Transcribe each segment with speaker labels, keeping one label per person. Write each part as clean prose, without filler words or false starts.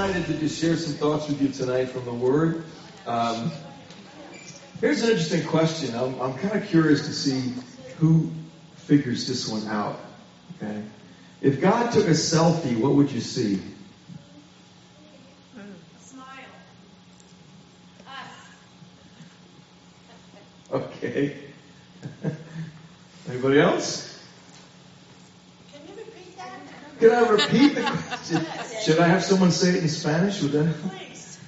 Speaker 1: excited to just share some thoughts with you tonight from the Word. Here's an interesting question. I'm kind of curious to see who figures this one out. Okay, if God took a selfie, what would you see?
Speaker 2: Smile. Us.
Speaker 1: Okay. Anybody else?
Speaker 2: Can you repeat that?
Speaker 1: Can I repeat the question? Should I have someone say it in Spanish? Would that?
Speaker 2: Please.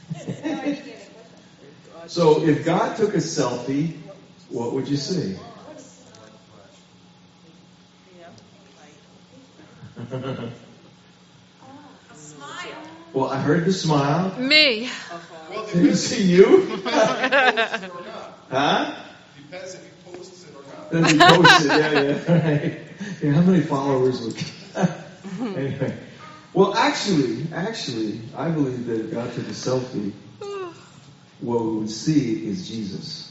Speaker 1: So, if God took a selfie, what would you see?
Speaker 2: A smile.
Speaker 1: Well, I heard the smile.
Speaker 3: Me.
Speaker 1: Did you see you? Huh?
Speaker 4: Depends if he posts it or not.
Speaker 1: Then he posted, yeah, right. Yeah, how many followers would? Anyway, well, actually, I believe that if God took a selfie, what we would see is Jesus.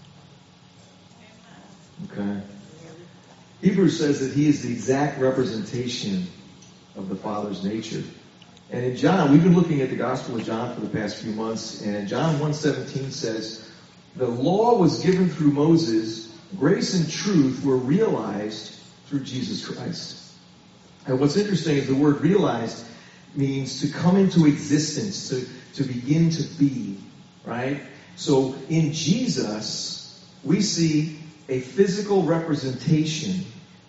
Speaker 1: Okay. Hebrews says that he is the exact representation of the Father's nature. And in John, we've been looking at the Gospel of John for the past few months, and John 1:17 says, the law was given through Moses, grace and truth were realized through Jesus Christ. And what's interesting is the word realized means to come into existence, to begin to be, right? So in Jesus, we see a physical representation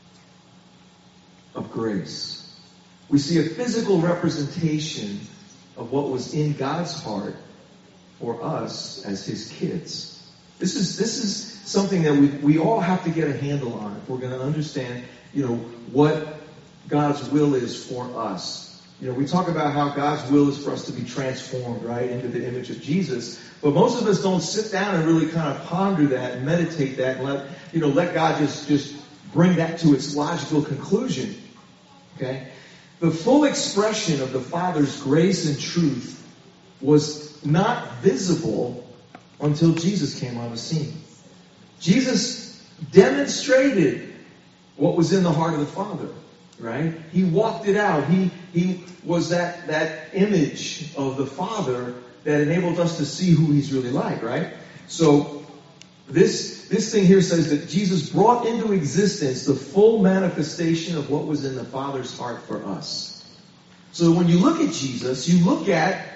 Speaker 1: of grace. We see a physical representation of what was in God's heart for us as his kids. This is something that we all have to get a handle on if we're going to understand, what God's will is for us. We talk about how God's will is for us to be transformed, right, into the image of Jesus. But most of us don't sit down and really kind of ponder that and meditate that and let God just bring that to its logical conclusion. Okay? The full expression of the Father's grace and truth was not visible until Jesus came on the scene. Jesus demonstrated what was in the heart of the Father, right? He walked it out. He was that image of the Father that enabled us to see who he's really like, right? So this thing here says that Jesus brought into existence the full manifestation of what was in the Father's heart for us. So when you look at Jesus, you look at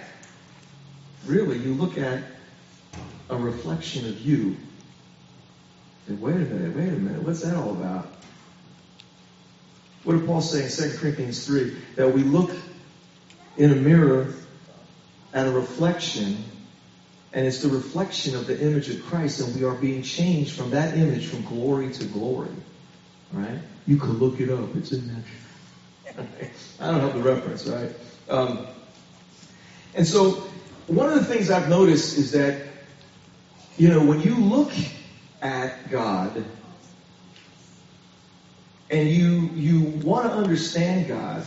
Speaker 1: a reflection of you. And wait a minute, what's that all about? What did Paul say in 2 Corinthians 3? That we look in a mirror at a reflection, and it's the reflection of the image of Christ, and we are being changed from that image from glory to glory. Right? You can look it up. It's in there. I don't have the reference, right? And so, one of the things I've noticed is that, when you look at God and you want to understand God,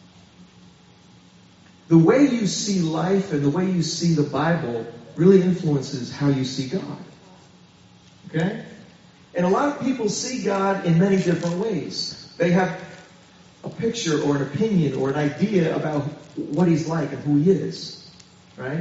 Speaker 1: the way you see life and the way you see the Bible really influences how you see God. Okay? And a lot of people see God in many different ways. They have a picture or an opinion or an idea about what he's like and who he is. Right?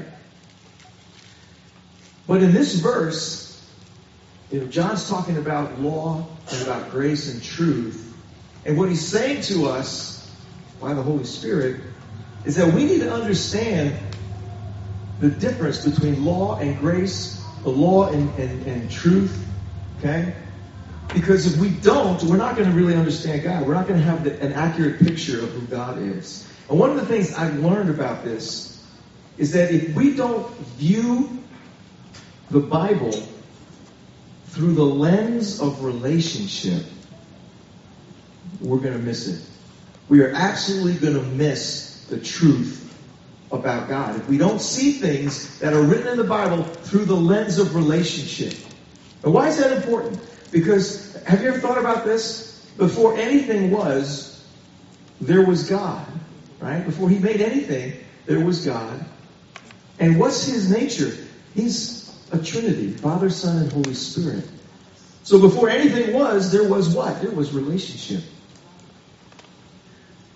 Speaker 1: But in this verse, John's talking about law and about grace and truth. And what he's saying to us by the Holy Spirit is that we need to understand the difference between law and grace, the law and truth. Okay? Because if we don't, we're not going to really understand God. We're not going to have an accurate picture of who God is. And one of the things I've learned about this is that if we don't view the Bible through the lens of relationship, we're going to miss it. We are absolutely going to miss the truth about God. If we don't see things that are written in the Bible through the lens of relationship. And why is that important? Because, have you ever thought about this? Before anything was, there was God. Right? Before he made anything, there was God. And what's his nature? He's a Trinity, Father, Son, and Holy Spirit. So before anything was, there was what? There was relationship.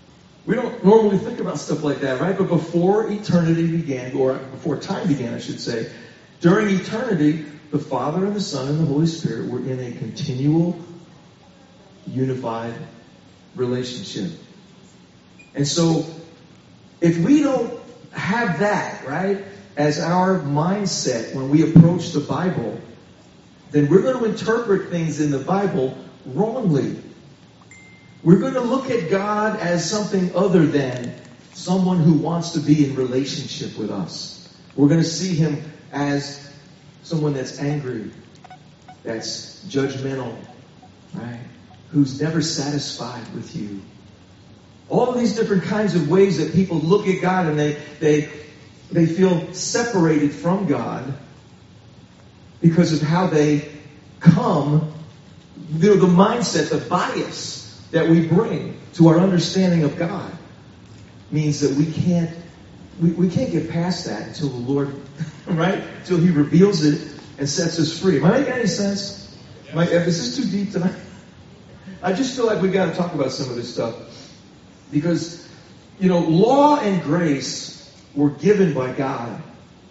Speaker 1: We don't normally think about stuff like that, right? But before eternity began, or before time began, I should say, during eternity, the Father and the Son and the Holy Spirit were in a continual, unified relationship. And so, if we don't have that, right, as our mindset when we approach the Bible, then we're going to interpret things in the Bible wrongly. We're going to look at God as something other than someone who wants to be in relationship with us. We're going to see Him as someone that's angry, that's judgmental, right? Who's never satisfied with you. All of these different kinds of ways that people look at God and they feel separated from God because of how they come, the mindset, the bias that we bring to our understanding of God means that we can't get past that until the Lord, right? Until He reveals it and sets us free. Am I making any sense? Is this too deep tonight? I just feel like we got to talk about some of this stuff because, law and grace were given by God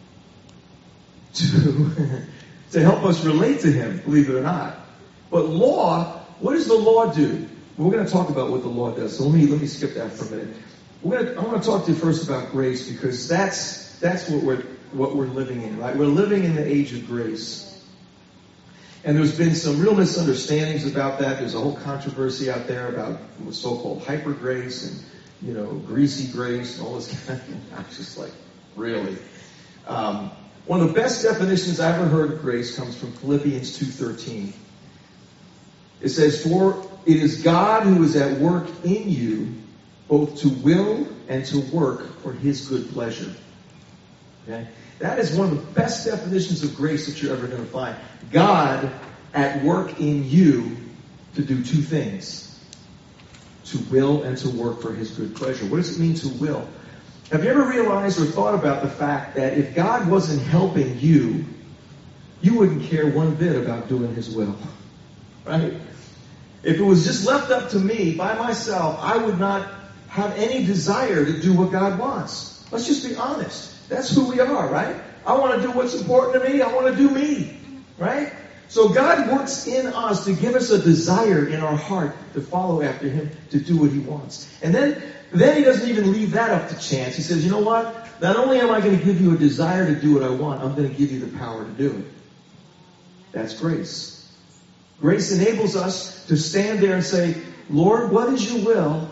Speaker 1: to help us relate to Him, believe it or not. But law, what does the law do? We're going to talk about what the law does. So let me skip that for a minute. I want to talk to you first about grace because that's what we're living in, right? We're living in the age of grace. And there's been some real misunderstandings about that. There's a whole controversy out there about what's so-called hyper grace and, greasy grace and all this kind of thing. I'm just like, really? One of the best definitions I ever heard of grace comes from Philippians 2:13. It says, "For it is God who is at work in you, both to will and to work for His good pleasure." Okay? That is one of the best definitions of grace that you're ever going to find. God at work in you to do two things. To will and to work for His good pleasure. What does it mean to will? Have you ever realized or thought about the fact that if God wasn't helping you, you wouldn't care one bit about doing His will? Right? If it was just left up to me, by myself, I would not have any desire to do what God wants. Let's just be honest. That's who we are, right? I want to do what's important to me. I want to do me, right? So God works in us to give us a desire in our heart to follow after Him, to do what He wants. And then He doesn't even leave that up to chance. He says, you know what? Not only am I going to give you a desire to do what I want, I'm going to give you the power to do it. That's grace. Grace enables us to stand there and say, Lord, what is your will?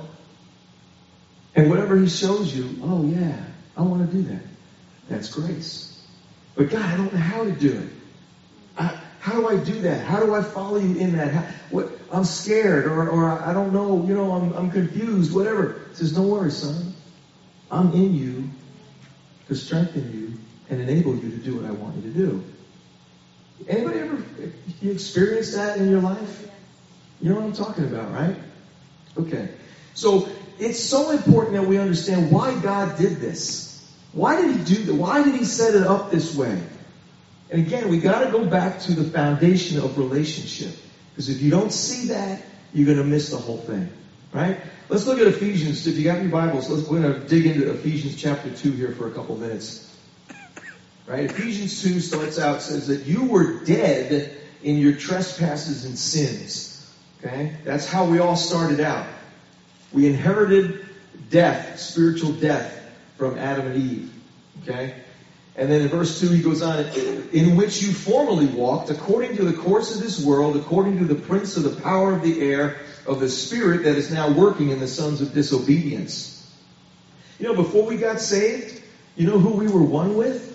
Speaker 1: And whatever He shows you, oh yeah, I want to do that. That's grace. But God, I don't know how to do it. How do I do that? How do I follow you in that? I'm scared or I don't know, I'm confused, whatever. He says, don't worry, son. I'm in you to strengthen you and enable you to do what I want you to do. Anybody ever you experienced that in your life? You know what I'm talking about, right? Okay. So it's so important that we understand why God did this. Why did He do that? Why did He set it up this way? And again, we got to go back to the foundation of relationship. Because if you don't see that, you're going to miss the whole thing. Right? Let's look at Ephesians. If you got your Bibles, we're going to dig into Ephesians chapter 2 here for a couple minutes. Right? Ephesians 2 starts out, says that you were dead in your trespasses and sins. Okay? That's how we all started out. We inherited death, spiritual death, from Adam and Eve. Okay? And then in verse 2 he goes on, in which you formerly walked, according to the course of this world, according to the prince of the power of the air, of the spirit that is now working in the sons of disobedience. Before we got saved, you know who we were one with?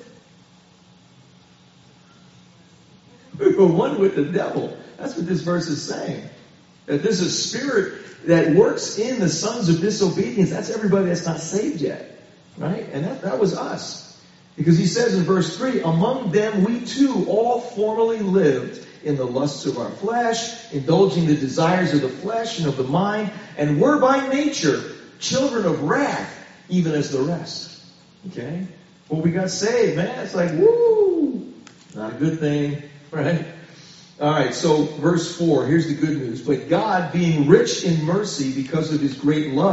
Speaker 1: We were one with the devil. That's what this verse is saying. That there's a spirit that works in the sons of disobedience. That's everybody that's not saved yet. Right? And that was us. Because he says in verse 3, among them we too all formerly lived in the lusts of our flesh, indulging the desires of the flesh and of the mind, and were by nature children of wrath, even as the rest. Okay? Well, we got saved, man. It's like, woo! Not a good thing, right? All right, so verse 4, here's the good news. But God, being rich in mercy because of His great love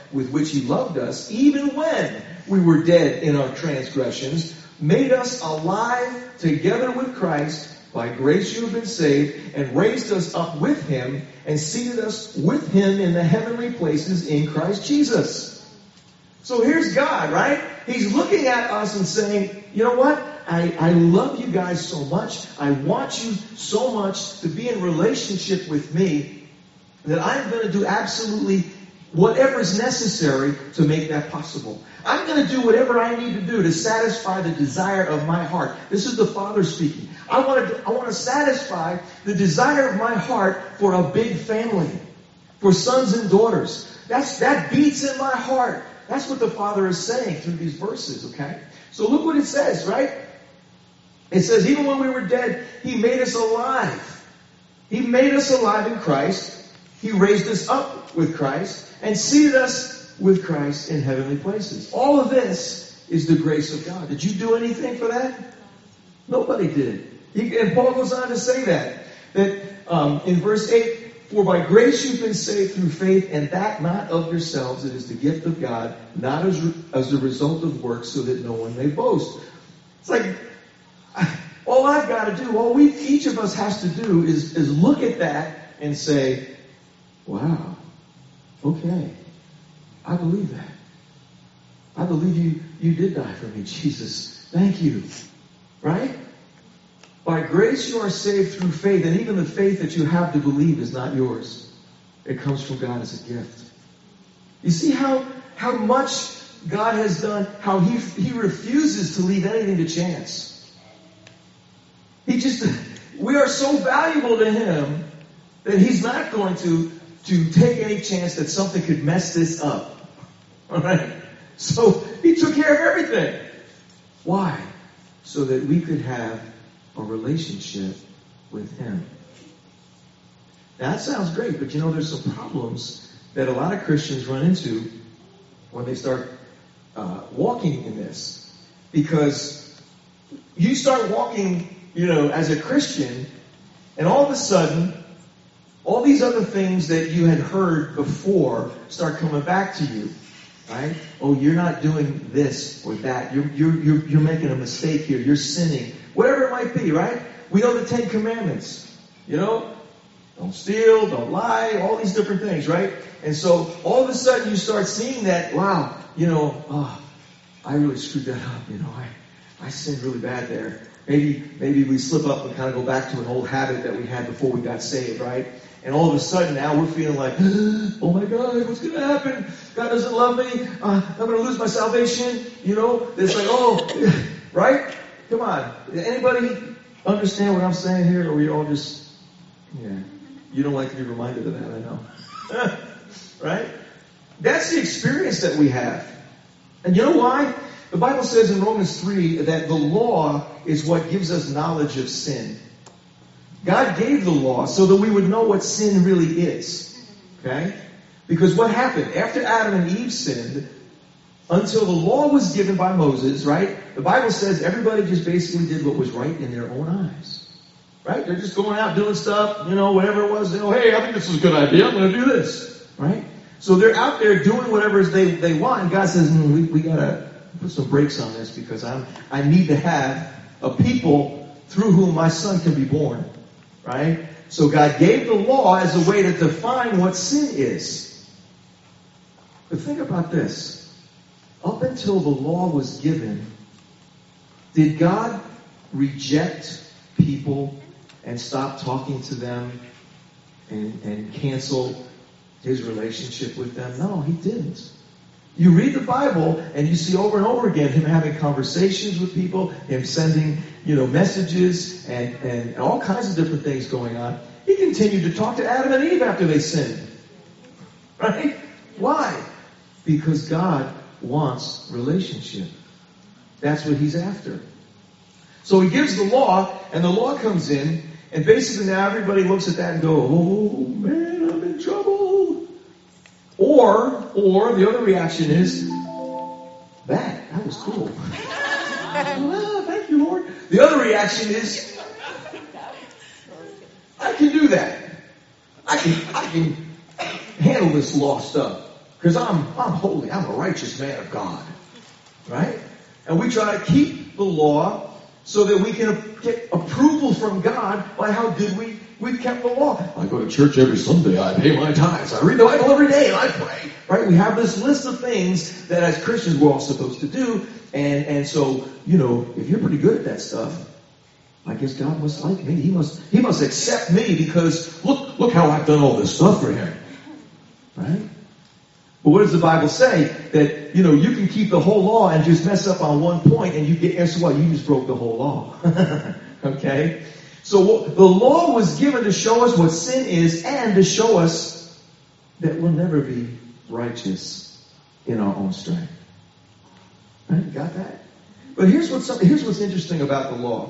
Speaker 1: with which he loved us, even when we were dead in our transgressions, made us alive together with Christ. By grace you have been saved, and raised us up with him, and seated us with him in the heavenly places in Christ Jesus. So here's God, right? He's looking at us and saying, you know what? I love you guys so much. I want you so much to be in relationship with me that I'm going to do absolutely whatever is necessary to make that possible. I'm going to do whatever I need to do to satisfy the desire of my heart. This is the Father speaking. I want to satisfy the desire of my heart for a big family, for sons and daughters. That beats in my heart. That's what the Father is saying through these verses, okay? So look what it says, right? It says, even when we were dead, he made us alive. He made us alive in Christ. He raised us up with Christ and seated us with Christ in heavenly places. All of this is the grace of God. Did you do anything for that? Nobody did. And Paul goes on to say that in verse 8, for by grace you've been saved through faith, and that not of yourselves, it is the gift of God, not as a result of works, so that no one may boast. It's like, all I've got to do, all each of us has to do is look at that and say, wow, okay, I believe that. I believe you did die for me, Jesus. Thank you. Right? By grace you are saved through faith, and even the faith that you have to believe is not yours. It comes from God as a gift. You see how much God has done, how He refuses to leave anything to chance. We are so valuable to Him that He's not going to take any chance that something could mess this up. Alright? So He took care of everything. Why? So that we could have a relationship with Him. Now that sounds great, but there's some problems that a lot of Christians run into when they start walking in this. Because you start walking, as a Christian, and all of a sudden, all these other things that you had heard before start coming back to you. Right? Oh, you're not doing this or that. You're making a mistake here. You're sinning. Whatever it might be, right? We know the 10 Commandments. Don't steal, don't lie, all these different things, right? And so all of a sudden you start seeing that, wow, I really screwed that up. I sinned really bad there. Maybe we slip up and kind of go back to an old habit that we had before we got saved, right? And all of a sudden now we're feeling like, oh my God, what's going to happen? God doesn't love me. I'm going to lose my salvation. It's like, oh, right? Come on. Anybody understand what I'm saying here? Or we all just, you don't like to be reminded of that, I know. Right? That's the experience that we have. And you know why? The Bible says in Romans 3 that the law is what gives us knowledge of sin. God gave the law so that we would know what sin really is. Okay? Because what happened? After Adam and Eve sinned, until the law was given by Moses, right? The Bible says everybody just basically did what was right in their own eyes. Right? They're just going out doing stuff, whatever it was. Hey, I think this is a good idea. I'm going to do this. Right? So they're out there doing whatever they want. And God says, we got to put some brakes on this because I need to have a people through whom my son can be born. Right? So God gave the law as a way to define what sin is. But think about this. Up until the law was given, did God reject people and stop talking to them and cancel His relationship with them? No, He didn't. You read the Bible and you see over and over again Him having conversations with people, Him sending, messages and all kinds of different things going on. He continued to talk to Adam and Eve after they sinned. Right? Why? Because God wants relationship. That's what He's after. So He gives the law, and the law comes in, and basically now everybody looks at that and go, oh man, I'm in trouble. Or the other reaction is, that was cool. Oh, thank you, Lord. The other reaction is, I can do that. I can handle this law stuff. Because I'm holy. I'm a righteous man of God. Right? And we try to keep the law so that we can get approval from God by how good we've kept the law. I go to church every Sunday. I pay my tithes. I read the Bible every day and I pray. Right? We have this list of things that as Christians we're all supposed to do. And so, if you're pretty good at that stuff, I guess God must like me. He must accept me because look how I've done all this stuff for him. Right? But what does the Bible say? That, you can keep the whole law and just mess up on one point and guess what? You just broke the whole law. Okay? So the law was given to show us what sin is and to show us that we'll never be righteous in our own strength. Right? Got that? But here's what's interesting about the law.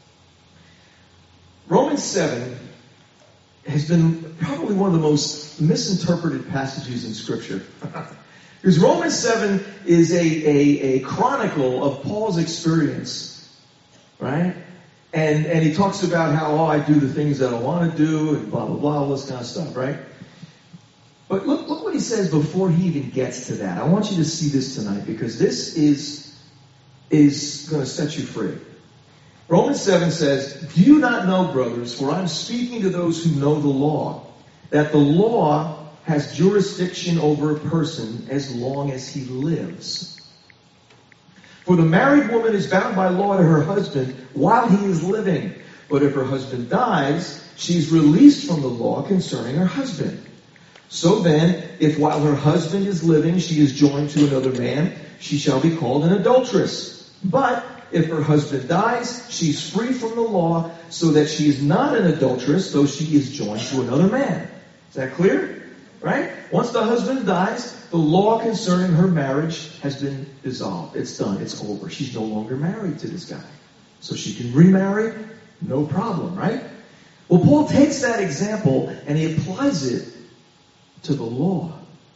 Speaker 1: Romans 7 has been probably one of the most misinterpreted passages in Scripture. Because Romans 7 is a chronicle of Paul's experience, right? And he talks about how, I do the things that I want to do, and blah, blah, blah, all this kind of stuff, right? But look what he says before he even gets to that. I want you to see this tonight, because this is going to set you free. Romans 7 says, "Do you not know, brothers, for I'm speaking to those who know the law, that the law has jurisdiction over a person as long as he lives. For the married woman is bound by law to her husband while he is living. But if her husband dies, she is released from the law concerning her husband. So then, if while her husband is living she is joined to another man, she shall be called an adulteress. But if her husband dies, she's free from the law, so that she is not an adulteress, though she is joined to another man." Is that clear? Right? Once the husband dies, the law concerning her marriage has been dissolved. It's done. It's over. She's no longer married to this guy. So she can remarry, no problem, right? Well, Paul takes that example and he applies it to the law.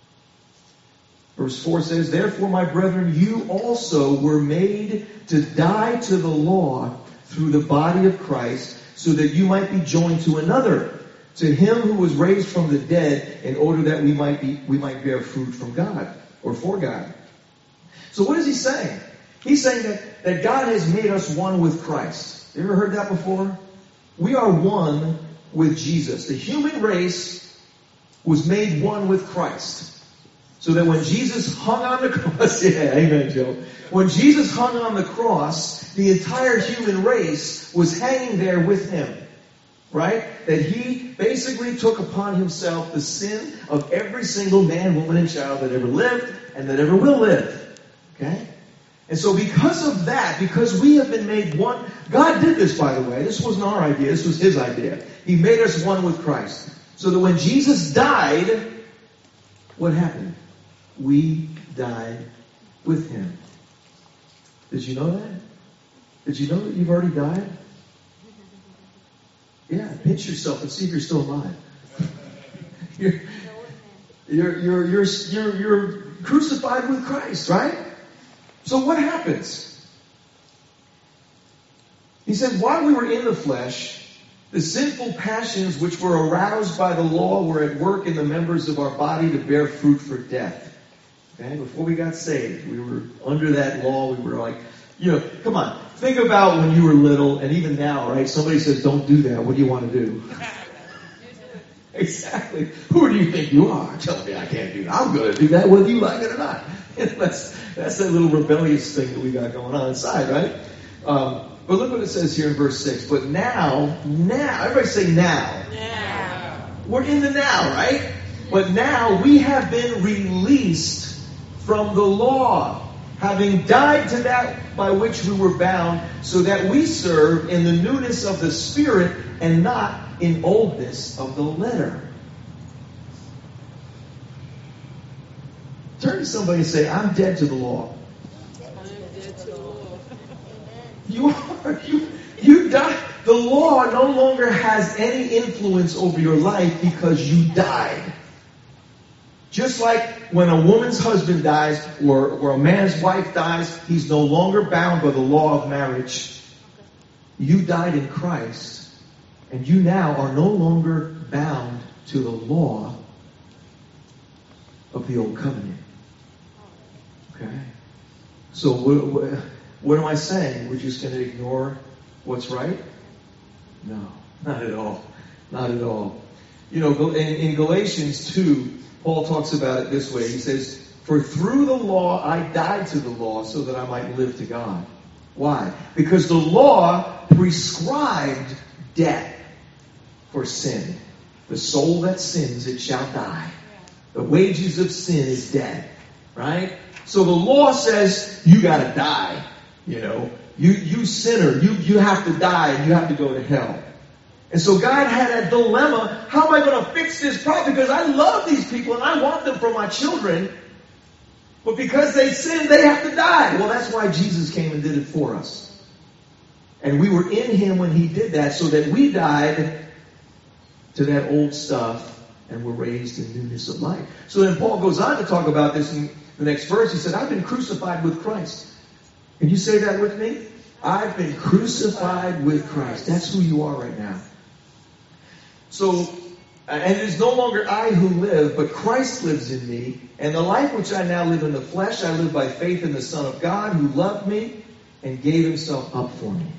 Speaker 1: Verse 4 says, "Therefore, my brethren, you also were made to die to the law through the body of Christ, so that you might be joined to another, to him who was raised from the dead, in order that we might bear fruit from God, or for God." So what is he saying? He's saying that God has made us one with Christ. You ever heard that before? We are one with Jesus. The human race was made one with Christ. So that when Jesus hung on the cross, yeah, amen, Joe. When Jesus hung on the cross, the entire human race was hanging there with him. Right? That he basically took upon himself the sin of every single man, woman, and child that ever lived and that ever will live. Okay? And so because of that, because we have been made one, God did this, by the way. This wasn't our idea. This was his idea. He made us one with Christ. So that when Jesus died, what happened? We died with him. Did you know that? Did you know that you've already died? Yeah, pinch yourself and see if you're still alive. You're crucified with Christ, right? So what happens? He said, "While we were in the flesh, the sinful passions which were aroused by the law were at work in the members of our body to bear fruit for death." Okay? Before we got saved, we were under that law. We were like, come on. Think about when you were little, and even now, right? Somebody says, "Don't do that." What do you want to do? Exactly. Who do you think you are? Tell me I can't do that. I'm going to do that whether you like it or not. That's that little rebellious thing that we got going on inside, right? But look what it says here in verse 6. "But now, everybody say now.
Speaker 2: Now.
Speaker 1: We're in the now, right? But now we have been released from the law, having died to that by which we were bound, so that we serve in the newness of the Spirit and not in oldness of the letter." Turn to somebody and say, "I'm dead to the law." You are. You died. The law no longer has any influence over your life because you died. Just like when a woman's husband dies or a man's wife dies, he's no longer bound by the law of marriage. You died in Christ, and you now are no longer bound to the law of the old covenant. Okay? So what am I saying? We're just going to ignore what's right? No, not at all. Not at all. You know, in Galatians 2, Paul talks about it this way. He says, "For through the law I died to the law so that I might live to God." Why? Because the law prescribed death for sin. The soul that sins, it shall die. The wages of sin is death. Right? So the law says you gotta die. You know, you sinner, you have to die and you have to go to hell. And so God had a dilemma. How am I going to fix this problem? Because I love these people and I want them for my children. But because they sin, they have to die. Well, that's why Jesus came and did it for us. And we were in Him when He did that, so that we died to that old stuff and were raised in newness of life. So then Paul goes on to talk about this in the next verse. He said, "I've been crucified with Christ." Can you say that with me? I've been crucified with Christ. That's who you are right now. So, and it is no longer I who live, but Christ lives in me. And the life which I now live in the flesh, I live by faith in the Son of God who loved me and gave Himself up for me.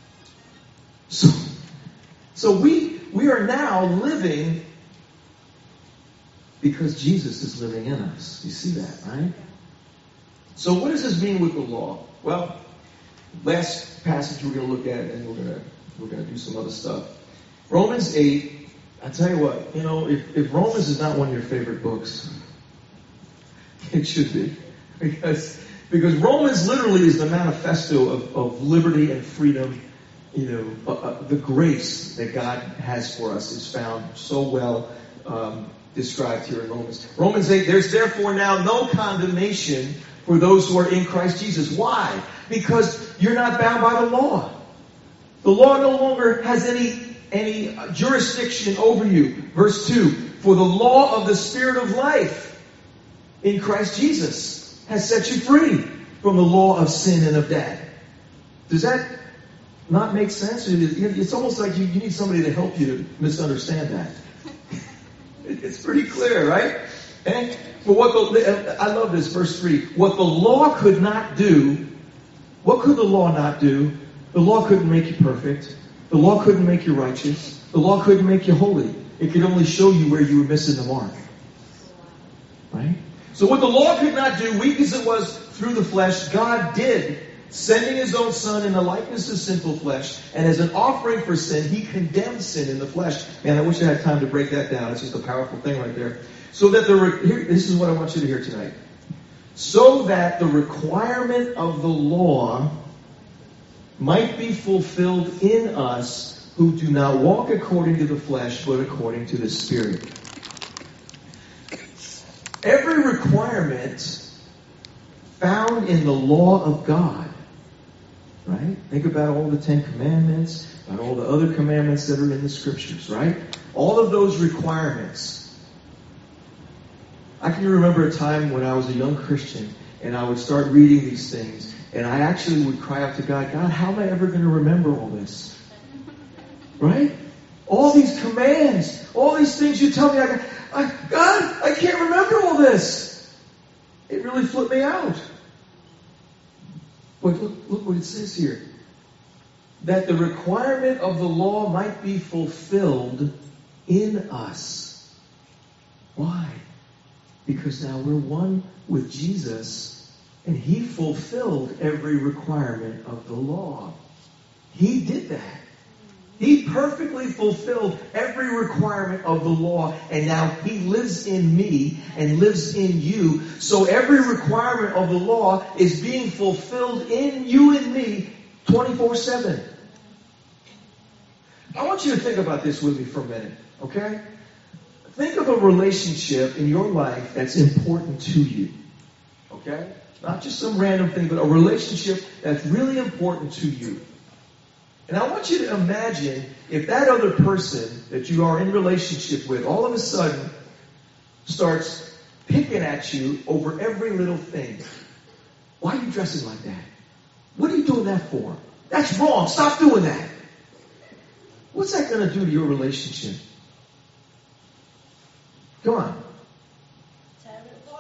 Speaker 1: So we are now living because Jesus is living in us. You see that, right? So what does this mean with the law? Well, last passage we're going to look at, and we're going to do some other stuff. Romans 8. I tell you what, you know, if Romans is not one of your favorite books, it should be, because Romans literally is the manifesto of liberty and freedom. You know, the grace that God has for us is found so well described here in Romans. Romans 8, "There's therefore now no condemnation for those who are in Christ Jesus." Why? Because you're not bound by the law. The law no longer has any jurisdiction over you. Verse 2, "For the law of the Spirit of life in Christ Jesus has set you free from the law of sin and of death." Does that not make sense? It's almost like you need somebody to help you to misunderstand that. It's pretty clear, right? And for I love this, verse 3. "What the law could not do," what could the law not do? The law couldn't make you perfect. The law couldn't make you righteous. The law couldn't make you holy. It could only show you where you were missing the mark. Right? So what the law could not do, weak as it was through the flesh, God did, sending His own Son in the likeness of sinful flesh, and as an offering for sin, He condemned sin in the flesh. Man, I wish I had time to break that down. It's just a powerful thing right there. So that this is what I want you to hear tonight. So that the requirement of the law might be fulfilled in us who do not walk according to the flesh, but according to the Spirit. Every requirement found in the law of God, right? Think about all the 10 Commandments, about all the other commandments that are in the Scriptures, right? All of those requirements. I can remember a time when I was a young Christian and I would start reading these things, and I actually would cry out to God, "God, how am I ever going to remember all this?" Right? All these commands, all these things you tell me, God, I can't remember all this. It really flipped me out. But look what it says here. That the requirement of the law might be fulfilled in us. Why? Because now we're one with Jesus, and He fulfilled every requirement of the law. He did that. He perfectly fulfilled every requirement of the law, and now He lives in me and lives in you. So every requirement of the law is being fulfilled in you and me 24/7. I want you to think about this with me for a minute, okay? Think of a relationship in your life that's important to you, okay? Not just some random thing, but a relationship that's really important to you. And I want you to imagine if that other person that you are in relationship with all of a sudden starts picking at you over every little thing. Why are you dressing like that? What are you doing that for? That's wrong. Stop doing that. What's that going to do to your relationship? Come on.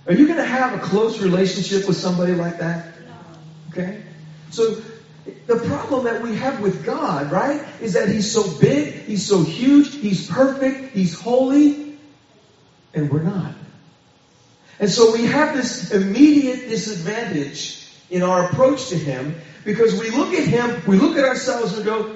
Speaker 1: Are you going to have a close relationship with somebody like that? Okay? So, the problem that we have with God, right, is that He's so big, He's so huge, He's perfect, He's holy, and we're not. And so we have this immediate disadvantage in our approach to Him because we look at Him, we look at ourselves and go,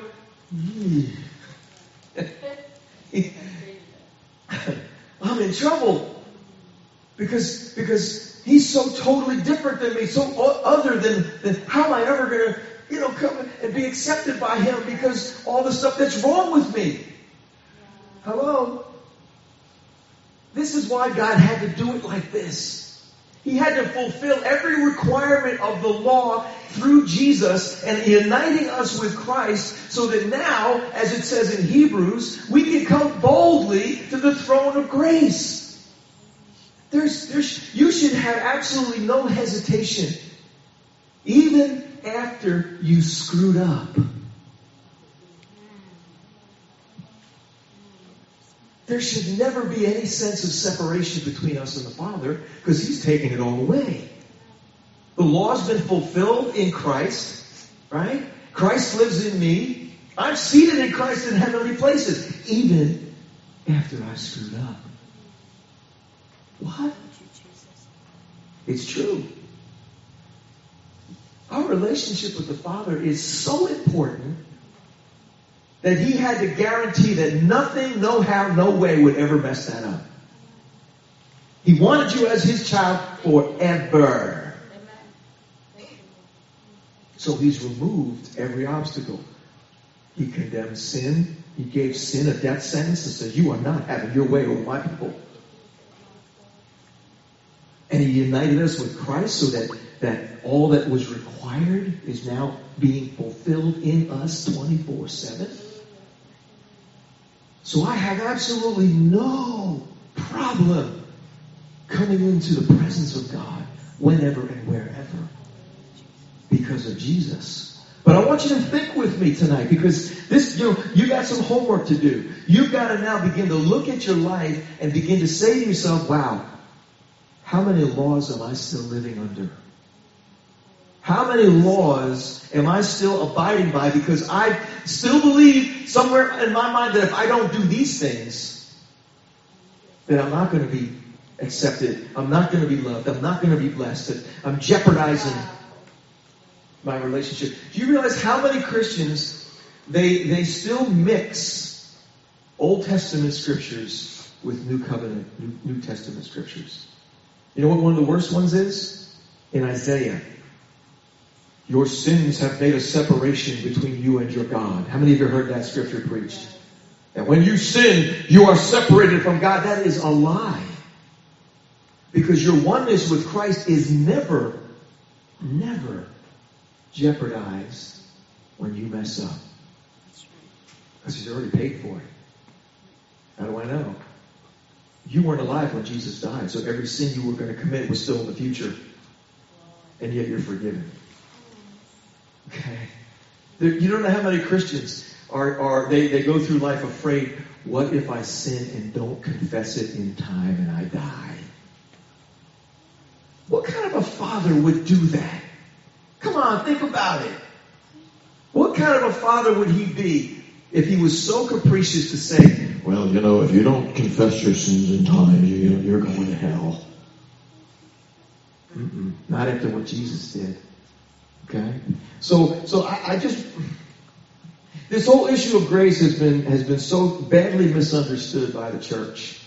Speaker 1: I'm in trouble because He's so totally different than me, so other than how am I ever going to, come and be accepted by Him because all the stuff that's wrong with me. Hello? This is why God had to do it like this. He had to fulfill every requirement of the law through Jesus and uniting us with Christ so that now, as it says in Hebrews, we can come boldly to the throne of grace. You should have absolutely no hesitation, even after you screwed up. There should never be any sense of separation between us and the Father because He's taken it all away. The law's been fulfilled in Christ, right? Christ lives in me. I'm seated in Christ in heavenly places, even after I screwed up. What? It's true. Our relationship with the Father is so important that He had to guarantee that nothing, no how, no way would ever mess that up. He wanted you as His child forever. So He's removed every obstacle. He condemned sin. He gave sin a death sentence and said, you are not having your way over my people. And He united us with Christ so that all that was required is now being fulfilled in us 24/7. So I have absolutely no problem coming into the presence of God whenever and wherever because of Jesus. But I want you to think with me tonight because this, you got some homework to do. You've got to now begin to look at your life and begin to say to yourself, wow, how many laws am I still living under? How many laws am I still abiding by? Because I still believe somewhere in my mind that if I don't do these things, then I'm not going to be accepted. I'm not going to be loved. I'm not going to be blessed. That I'm jeopardizing my relationship. Do you realize how many Christians, they still mix Old Testament scriptures with New Covenant, New Testament scriptures? You know what one of the worst ones is? In Isaiah. Your sins have made a separation between you and your God. How many of you heard that scripture preached? And when you sin, you are separated from God. That is a lie. Because your oneness with Christ is never jeopardized when you mess up. Because He's already paid for it. How do I know? You weren't alive when Jesus died, so every sin you were going to commit was still in the future. And yet you're forgiven. Okay? You don't know how many Christians they go through life afraid, what if I sin and don't confess it in time and I die? What kind of a father would do that? Come on, think about it. What kind of a father would he be if he was so capricious to say, well, if you don't confess your sins in time, you're going to hell. Not after what Jesus did. Okay? So I just, this whole issue of grace has been so badly misunderstood by the church.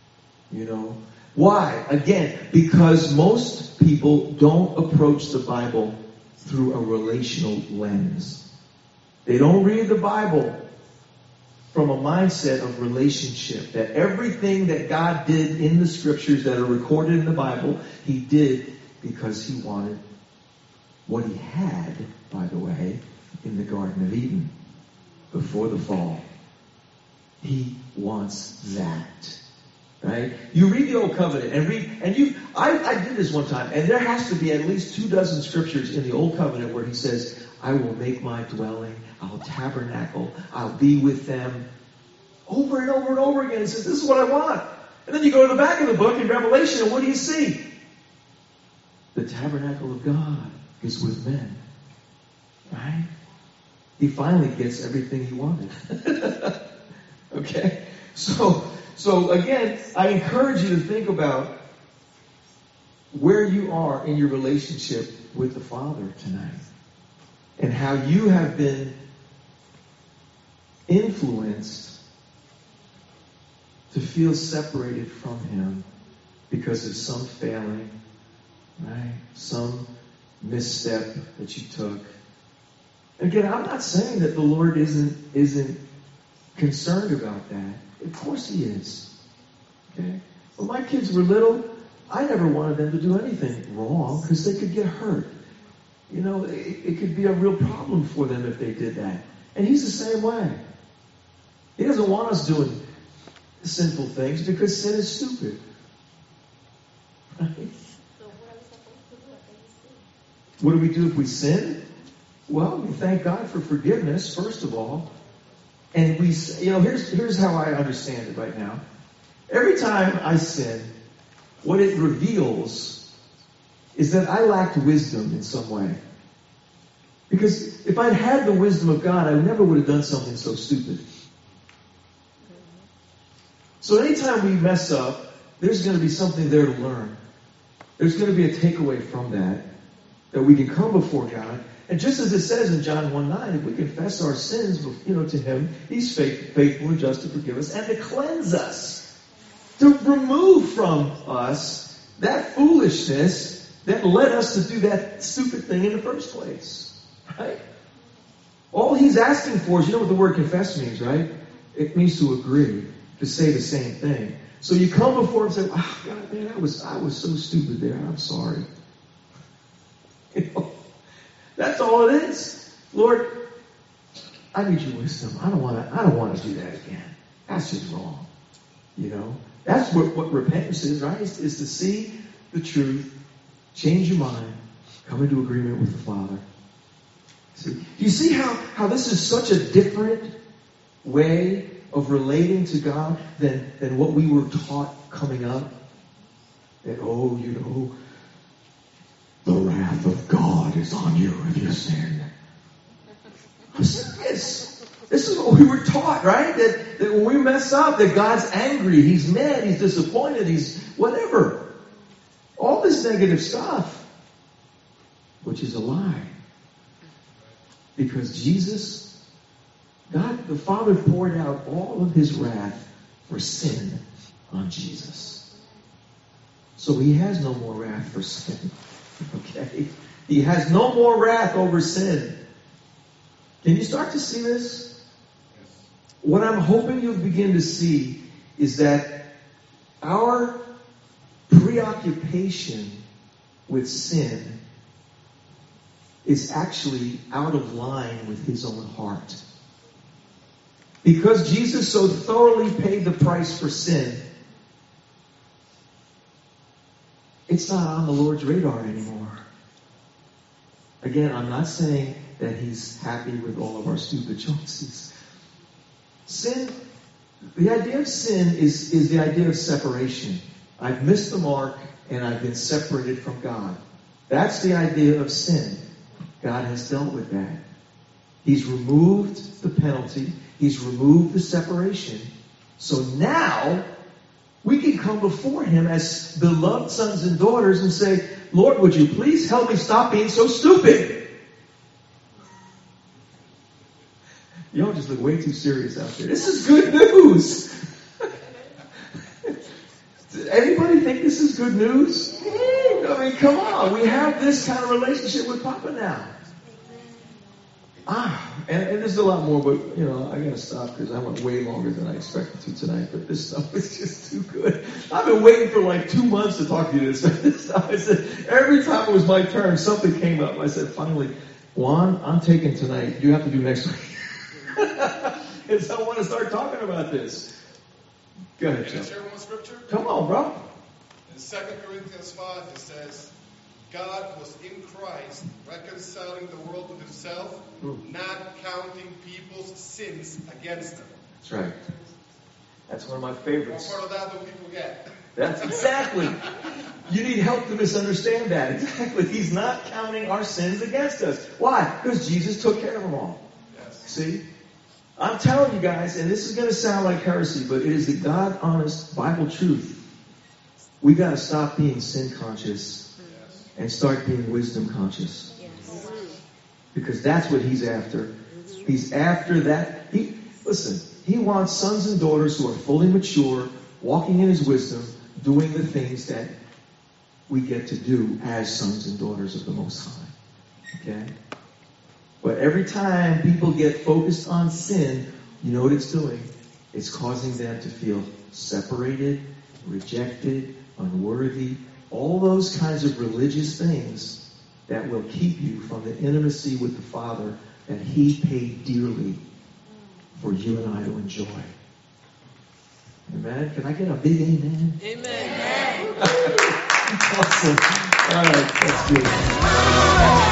Speaker 1: Why? Again, because most people don't approach the Bible through a relational lens. They don't read the Bible from a mindset of relationship. That everything that God did in the scriptures that are recorded in the Bible, He did because He wanted what He had, by the way, in the Garden of Eden before the fall. He wants that. Right? You read the Old Covenant I did this one time, and there has to be at least 24 scriptures in the Old Covenant where He says, I will make my dwelling, I'll tabernacle, I'll be with them. Over and over and over again, He says, this is what I want. And then you go to the back of the book in Revelation, and what do you see? the tabernacle of God is with men. Right? He finally gets everything he wanted. Okay? So again, I encourage you to think about where you are in your relationship with the Father tonight. And how you have been influenced to feel separated from Him because of some failing, right? Some misstep that you took. Again, I'm not saying that the Lord isn't concerned about that. Of course He is. Okay? When my kids were little, I never wanted them to do anything wrong because they could get hurt. You know, it could be a real problem for them if they did that. And He's the same way. He doesn't want us doing sinful things because sin is stupid. Right?
Speaker 3: So what are we supposed to do if they sin?
Speaker 1: What do we do if we sin? Well, we thank God for forgiveness, first of all. And here's how I understand it right now. Every time I sin, what it reveals is that I lacked wisdom in some way. Because if I'd had the wisdom of God, I never would have done something so stupid. So anytime we mess up, there's going to be something there to learn. There's going to be a takeaway from that we can come before God. And just as it says in John 1:9, if we confess our sins, to Him, He's faithful and just to forgive us and to cleanse us, to remove from us that foolishness that led us to do that stupid thing in the first place. Right? All He's asking for is, you know what the word confess means, right? It means to agree, to say the same thing. So you come before Him and say, "Oh, God, man, I was so stupid there. I'm sorry." That's all it is. Lord, I need your wisdom. I don't want to do that again. That's just wrong. That's what repentance is, right? Is to see the truth, change your mind, come into agreement with the Father. See, do you see how this is such a different way of relating to God than what we were taught coming up? That, the wrath of God is on you if you sin. This is what we were taught, right? That when we mess up, that God's angry, He's mad, He's disappointed, He's whatever. All this negative stuff, which is a lie. Because Jesus, God the Father poured out all of His wrath for sin on Jesus. So He has no more wrath for sin. Okay? He has no more wrath over sin. Can you start to see this? What I'm hoping you'll begin to see is that our preoccupation with sin is actually out of line with His own heart. Because Jesus so thoroughly paid the price for sin, it's not on the Lord's radar anymore. Again, I'm not saying that He's happy with all of our stupid choices. Sin, the idea of sin is the idea of separation. I've missed the mark and I've been separated from God. That's the idea of sin. God has dealt with that. He's removed the penalty. He's removed the separation. So now we can come before Him as beloved sons and daughters and say, Lord, would you please help me stop being so stupid? Y'all just look way too serious out there. This is good news. Anybody think this is good news? I mean, come on. We have this kind of relationship with Papa now. And there's a lot more, but, I got to stop because I went way longer than I expected to tonight. But this stuff is just too good. I've been waiting for like 2 months to talk to you this stuff. I said, every time it was my turn, something came up. I said, finally, Juan, I'm taking tonight. You have to do next week. Because I want to start talking about this. Go ahead,
Speaker 4: Can I
Speaker 1: Joe.
Speaker 4: share one scripture?
Speaker 1: Come on, bro.
Speaker 4: In 2 Corinthians 5, it says, God was in Christ reconciling the world to Himself, not counting people's sins against them.
Speaker 1: That's right. That's one of my
Speaker 4: What
Speaker 1: favorites.
Speaker 4: part of that do people get?
Speaker 1: That's exactly. You need help to misunderstand that. Exactly. He's not counting our sins against us. Why? Because Jesus took care of them all.
Speaker 4: Yes.
Speaker 1: See? I'm telling you guys, and this is going to sound like heresy, but it is the God-honest Bible truth. We got to stop being sin conscious
Speaker 4: Yes.
Speaker 1: and start being wisdom conscious.
Speaker 3: Yes.
Speaker 1: Because that's what he's after. He's after that. He wants sons and daughters who are fully mature, walking in his wisdom, doing the things that we get to do as sons and daughters of the Most High. Okay? But every time people get focused on sin, you know what it's doing? It's causing them to feel separated, rejected, unworthy, all those kinds of religious things that will keep you from the intimacy with the Father that he paid dearly for you and I to enjoy. Amen? Can I get a big amen?
Speaker 5: Amen.
Speaker 1: Awesome. All right, that's good.